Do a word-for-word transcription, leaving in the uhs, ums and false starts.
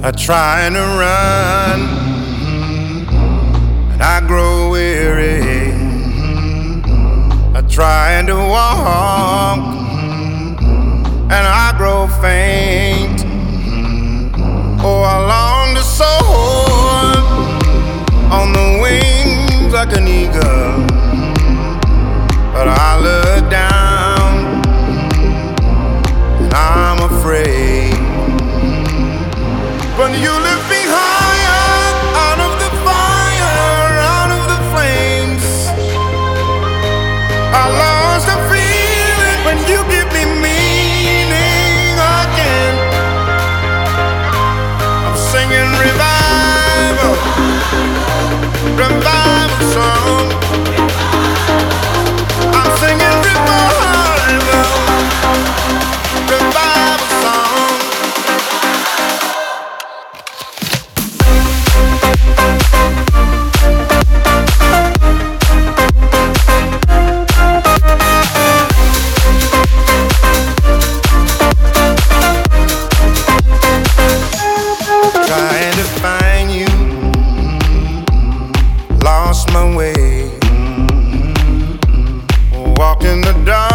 I try to run, and I grow weary. I try to walk, and I grow faint. Oh, I long to soar on the wings like an eagle, but I look down and I'm afraid. But you lift me higher, out of the fire, out of the flames. I lost the feeling when you give me meaning again. I'm singing revival, revival song. I'm singing revival, revival song. Trying to find you, lost my way, walked in the dark.